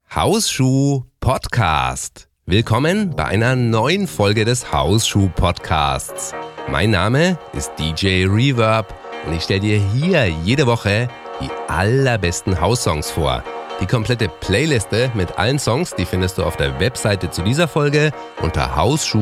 Hausschuh Podcast. Willkommen bei einer neuen Folge des Hausschuh Podcasts. Mein Name ist DJ Reverb und ich stelle dir hier jede Woche die allerbesten House-Songs vor. Die komplette Playliste mit allen Songs, die findest du auf der Webseite zu dieser Folge unter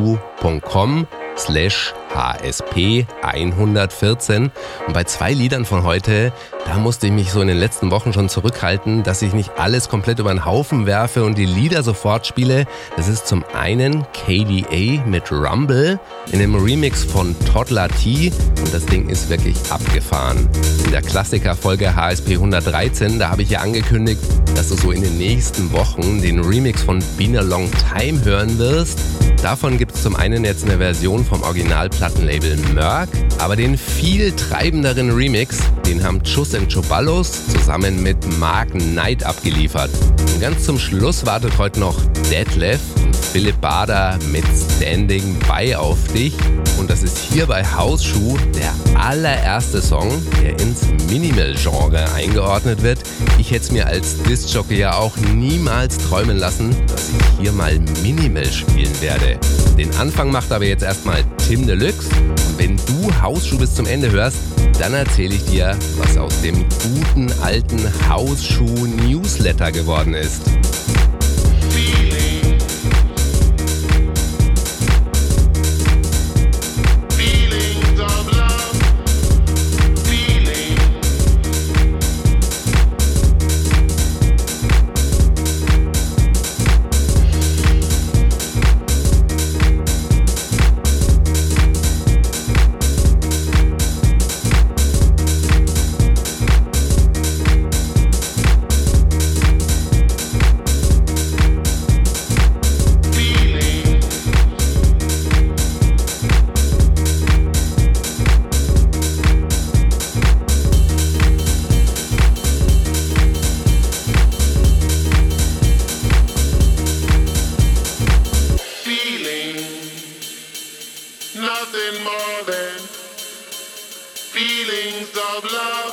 hausschuh.com/HSP114. Und bei 2 Liedern von heute, da musste ich mich so in den letzten Wochen schon zurückhalten, dass ich nicht alles komplett über den Haufen werfe und die Lieder sofort spiele. Das ist zum einen KDA mit Rumble in einem Remix von Toddler T und das Ding ist wirklich abgefahren. In der Klassiker-Folge HSP 113, da habe ich ja angekündigt, dass du so in den nächsten Wochen den Remix von Been a Long Time hören wirst. Davon gibt es zum einen jetzt eine Version vom Originalplattenlabel Merck, aber den viel treibenderen Remix, den haben Chus and Choballos zusammen mit Mark Knight abgeliefert. Und ganz zum Schluss wartet heute noch Detlef und Philipp Bader mit Standing By auf dich. Und das ist hier bei Hausschuh der allererste Song, der ins Minimal-Genre eingeordnet wird. Ich hätte es mir als Disc-Jockey ja auch niemals träumen lassen, dass ich hier mal Minimal spielen werde. Den Anfang macht aber jetzt erstmal Tim Deluxe. Und wenn du Hausschuh bis zum Ende hörst, dann erzähle ich dir, was aus dem guten alten Hausschuh-Newsletter geworden ist. Nothing more than feelings of love,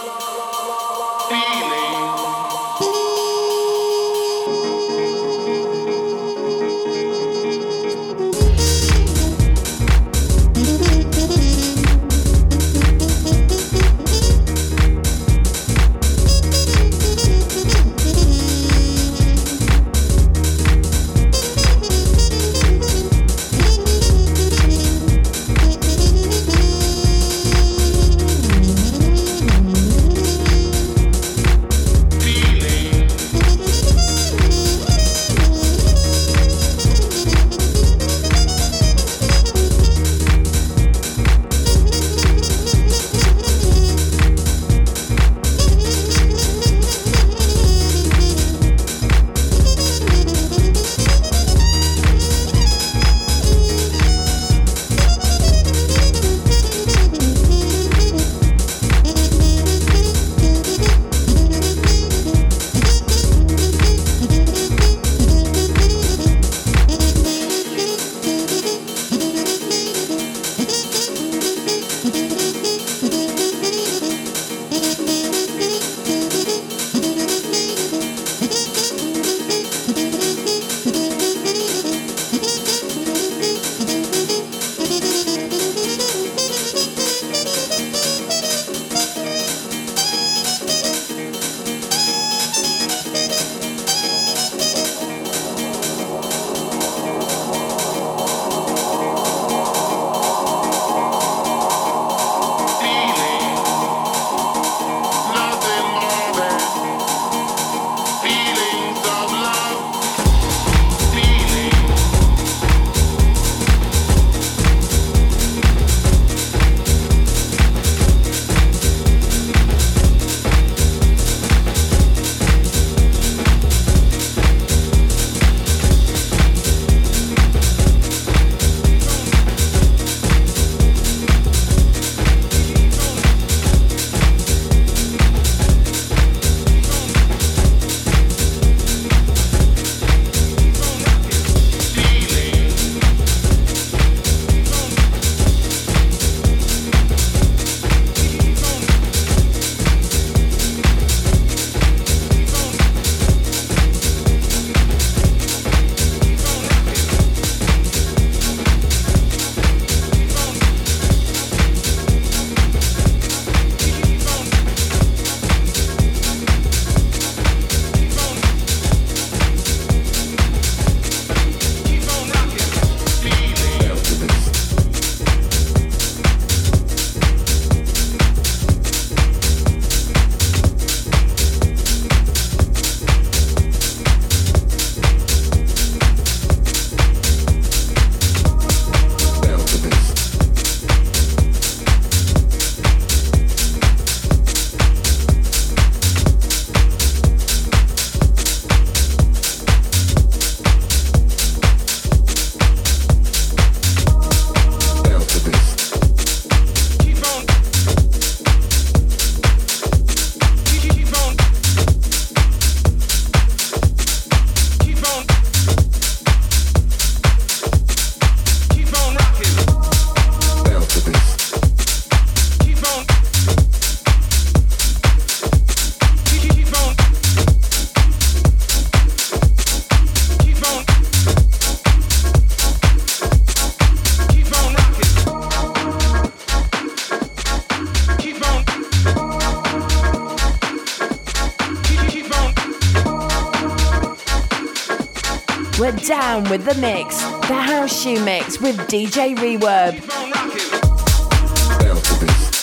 We're down with the mix. The House Shoe Mix with DJ Reverb. Bounce to this.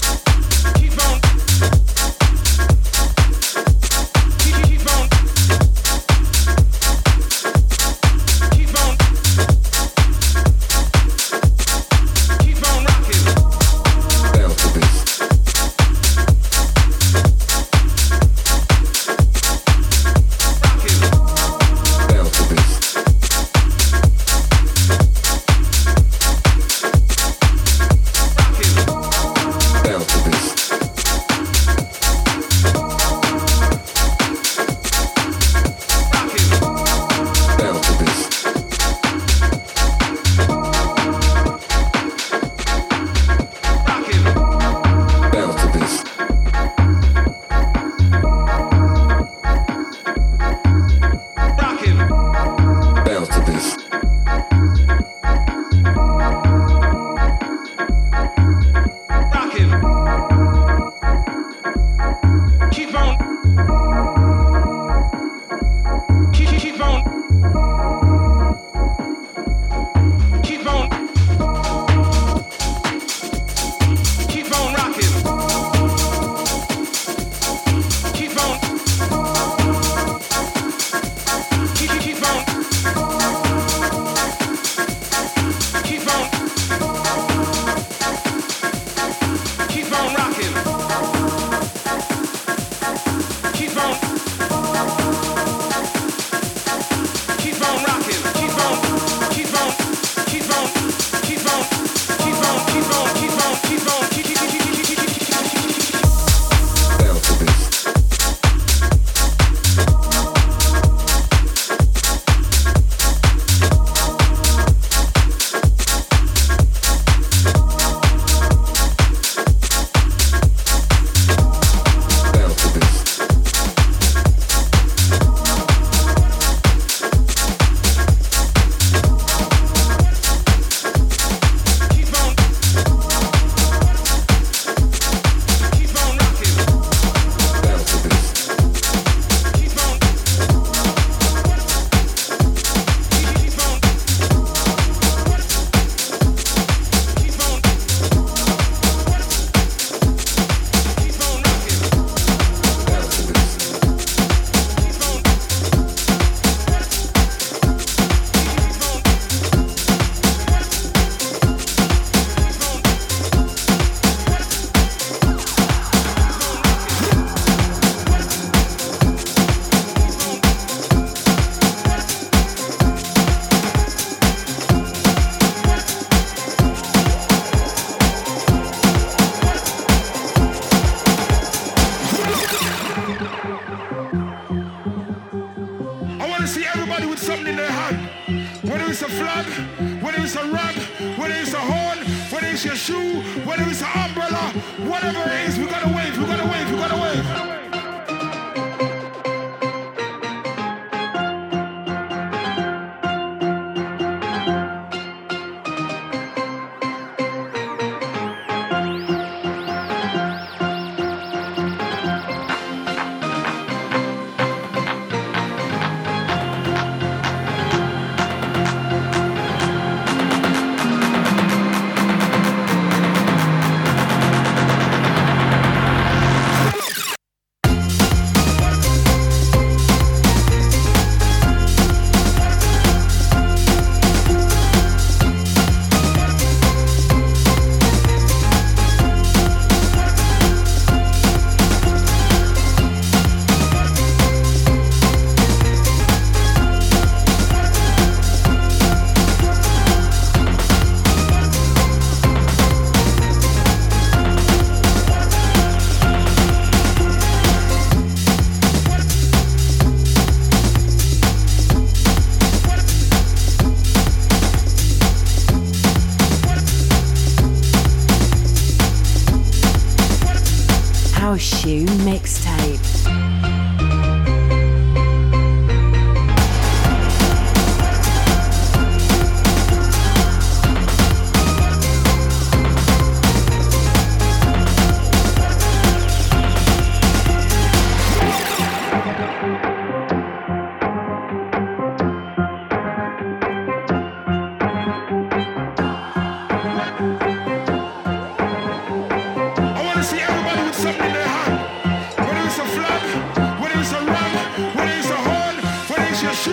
Shoe Mixtape.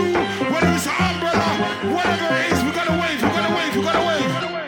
whether it's an umbrella, whatever it is, we gotta wave, we gotta wave, we gotta wave.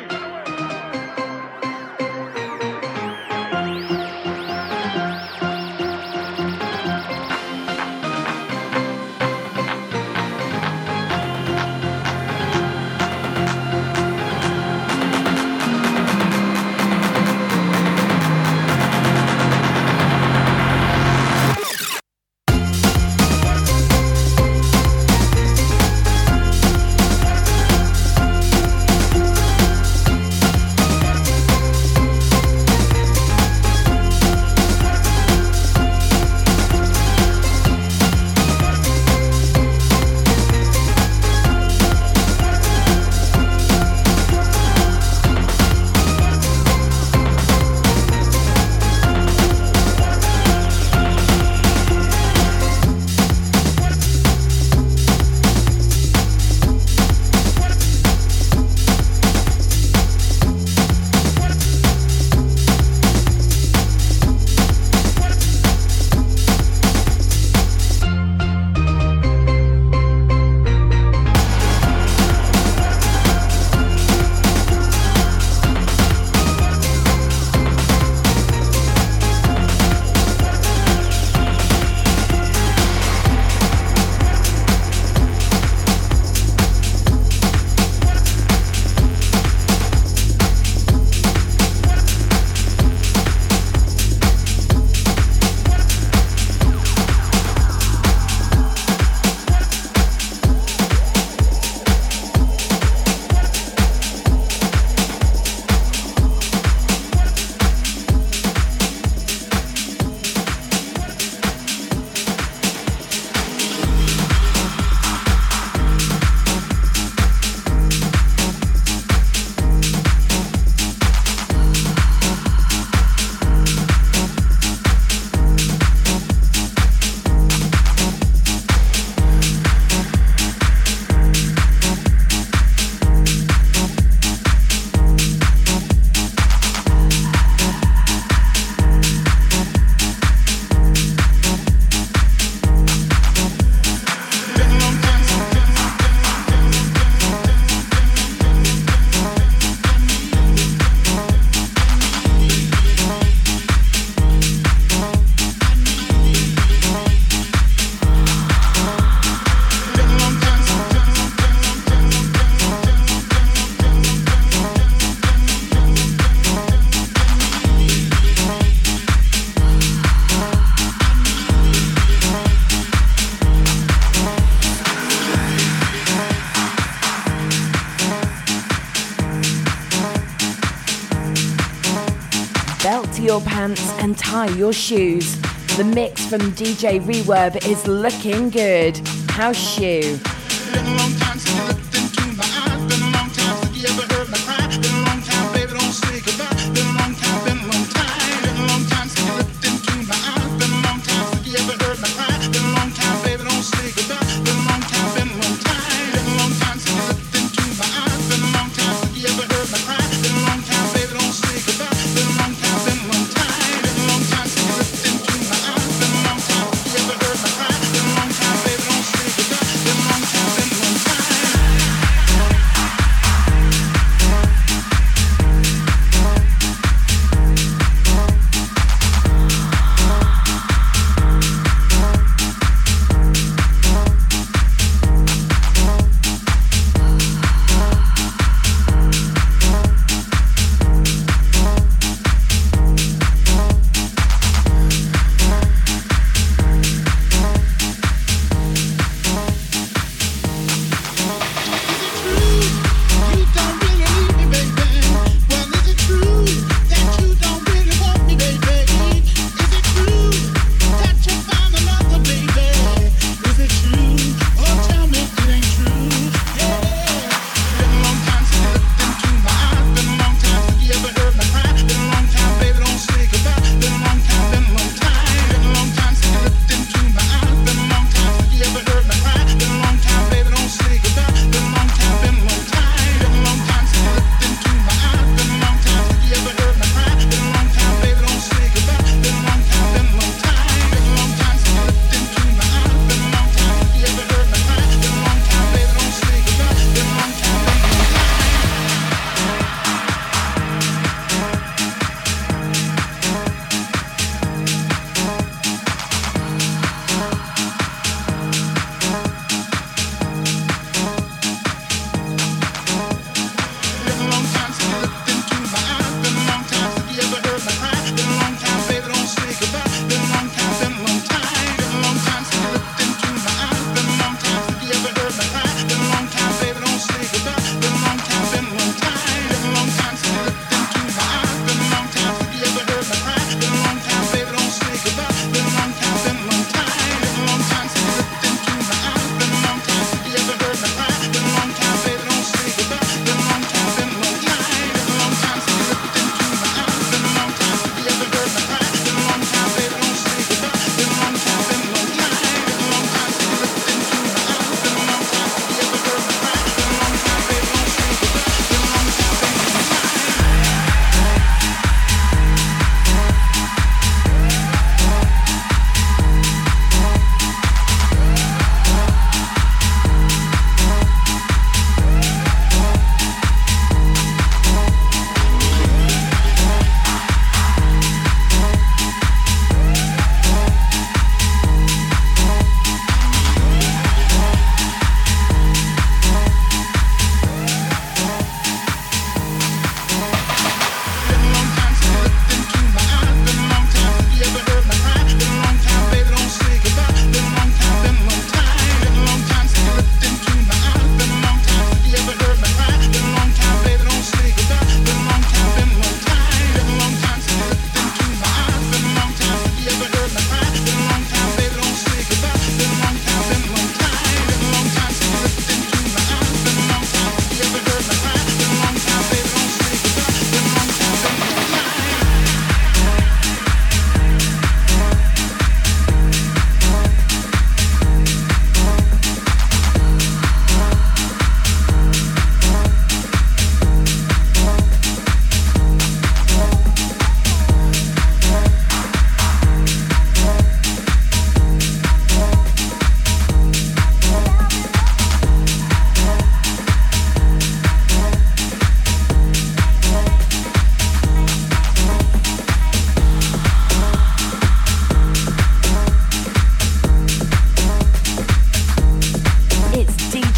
Belt your pants and tie your shoes. The mix from DJ Reverb is looking good. House Shoe. Been a long time since you looked into my eyes. Been a long time since you ever heard my cry. Been a long time, baby, don't say goodbye. Been a long time, been a long time. Been a long time since you looked into my eyes. Been a long time since you ever heard my cry. Been a long time, baby, don't say goodbye. Been a long time, been a long time. Been a long time since you looked into my eyes. Been a long time since you ever heard my cry. Been a long time, baby, don't say goodbye. Been a long time, been a long time. Been a long time since you looked into my eyes. Been a long time since you ever heard my cry. Been a long time, baby, don't say goodbye. Been a long time, been a long time.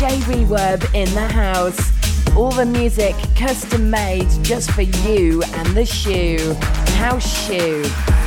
DJ Reverb in the house. All the music custom made just for you and the shoe. House Shoe.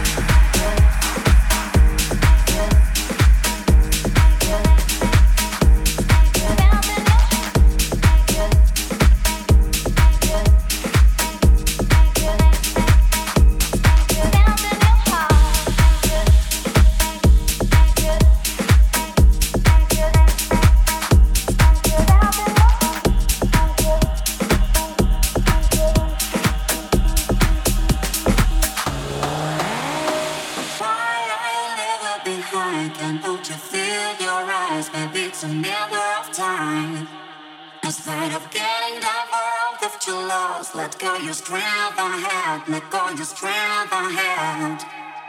Let go your strength ahead. Let go your strength ahead.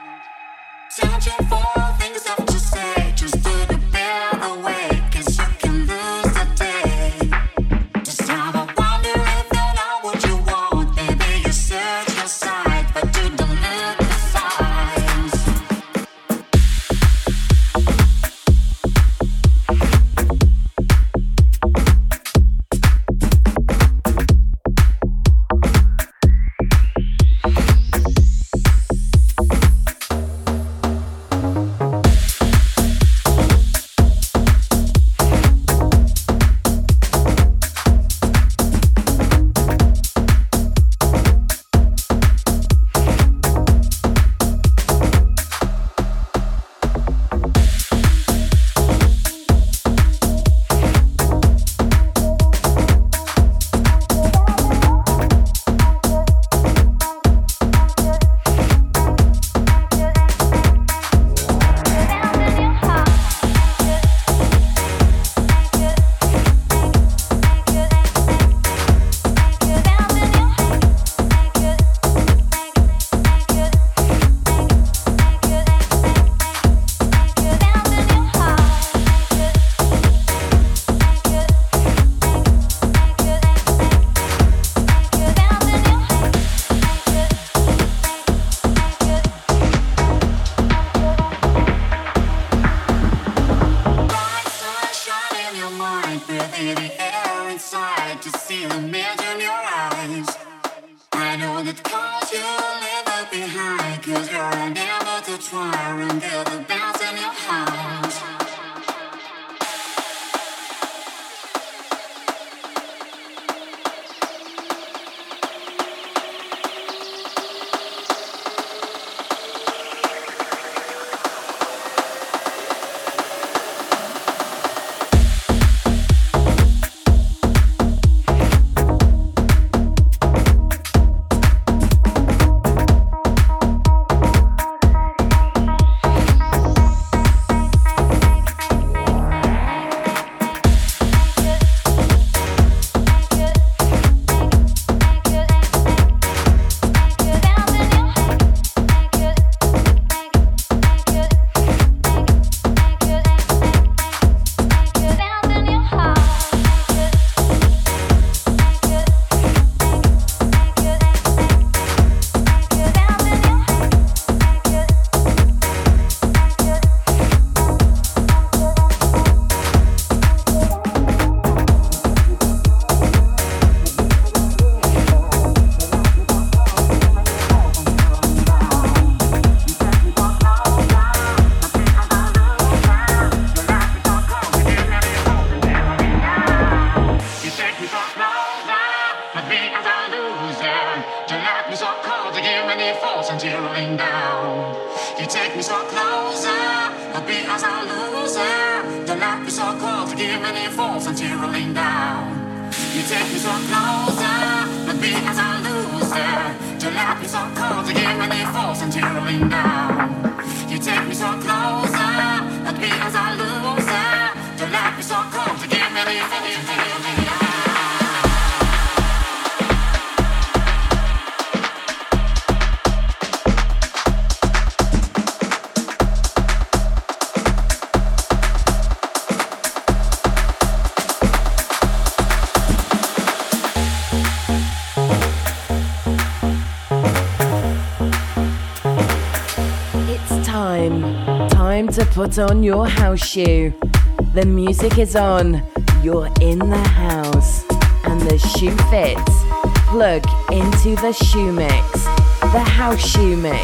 Searching for things that you say, just do the better way, 'cause you can lose the day. Just have a wonder if you know what you want. Baby, you search your side, but you don't look the signs. Time to put on your house shoe. The music is on. you're in the house and the shoe fits. Plug into the shoe mix, the house shoe mix.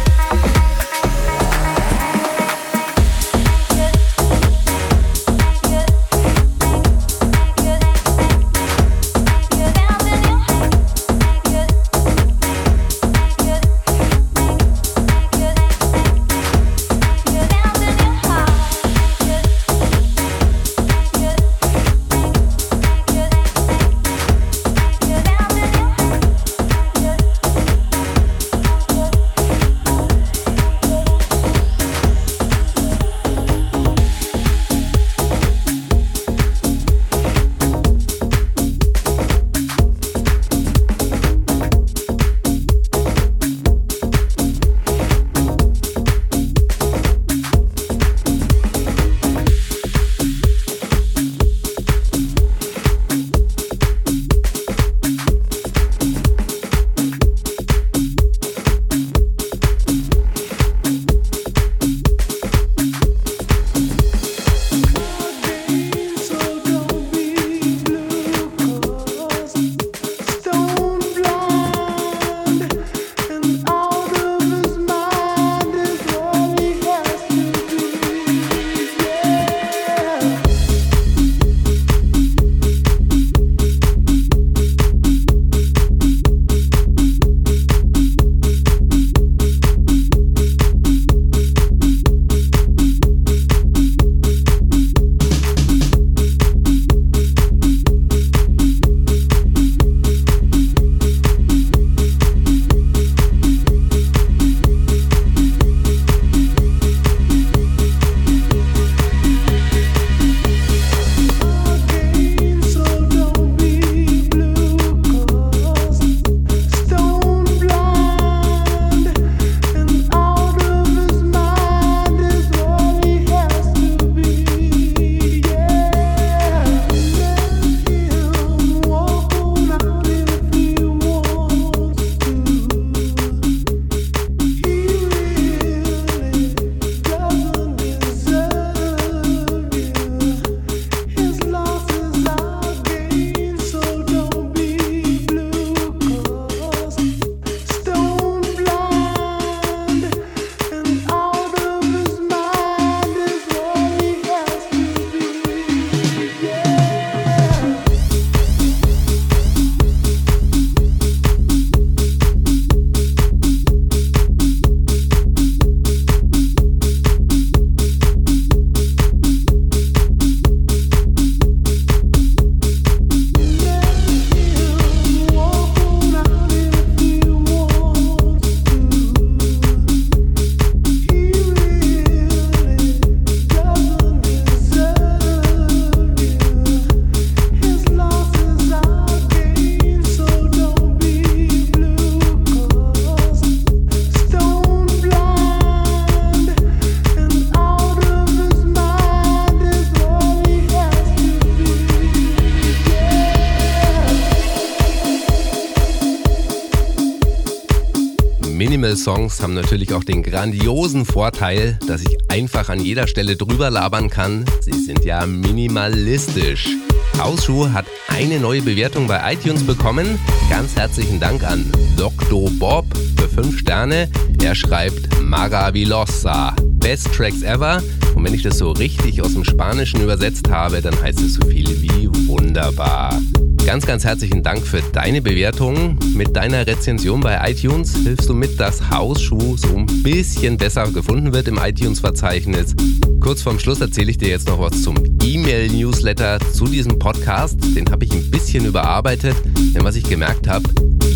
Minimal-Songs haben natürlich auch den grandiosen Vorteil, dass ich einfach an jeder Stelle drüber labern kann. Sie sind ja minimalistisch. Hausschuh hat eine neue Bewertung bei iTunes bekommen. Ganz herzlichen Dank an Dr. Bob für 5 Sterne. Er schreibt Maravillosa, Best Tracks ever. Und wenn ich das so richtig aus dem Spanischen übersetzt habe, dann heißt es so viel wie wunderbar. Ganz, ganz herzlichen Dank für deine Bewertung. Mit deiner Rezension bei iTunes hilfst du mit, dass Hausschuh so ein bisschen besser gefunden wird im iTunes-Verzeichnis. Kurz vorm Schluss erzähle ich dir jetzt noch was zum E-Mail-Newsletter zu diesem Podcast. Den habe ich ein bisschen überarbeitet, denn was ich gemerkt habe,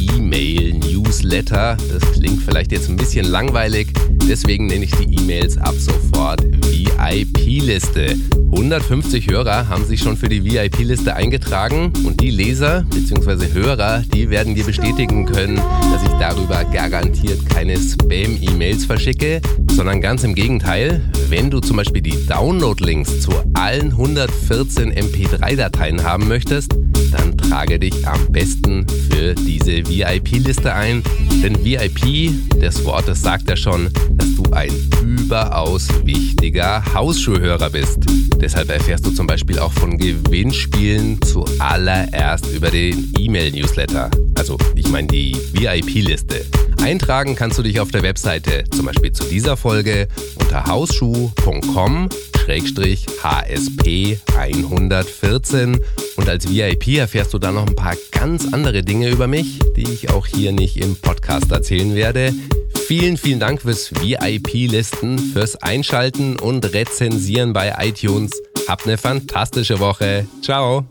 E-Mail-Newsletter, das klingt vielleicht jetzt ein bisschen langweilig, deswegen nenne ich die E-Mails ab sofort VIP-Liste. 150 Hörer haben sich schon für die VIP-Liste eingetragen und die Leser bzw. Hörer, die werden dir bestätigen können, dass ich darüber garantiert keine Spam-E-Mails verschicke, sondern ganz im Gegenteil. Wenn du zum Beispiel die Download-Links zu allen 114 MP3-Dateien haben möchtest, dann trage dich am besten für diese VIP-Liste ein. Denn VIP, das Wort, das sagt ja schon, dass du ein überaus wichtiger Hausschuhhörer bist. Deshalb erfährst du zum Beispiel auch von Gewinnspielen zuallererst über den E-Mail-Newsletter. Also, ich meine die VIP-Liste. Eintragen kannst du dich auf der Webseite, zum Beispiel zu dieser Folge, unter hausschuh.com/HSP114 und als VIP erfährst du dann noch ein paar ganz andere Dinge über mich, die ich auch hier nicht im Podcast erzählen werde. Vielen, vielen Dank fürs VIP-Listen, fürs Einschalten und Rezensieren bei iTunes. Habt eine fantastische Woche. Ciao.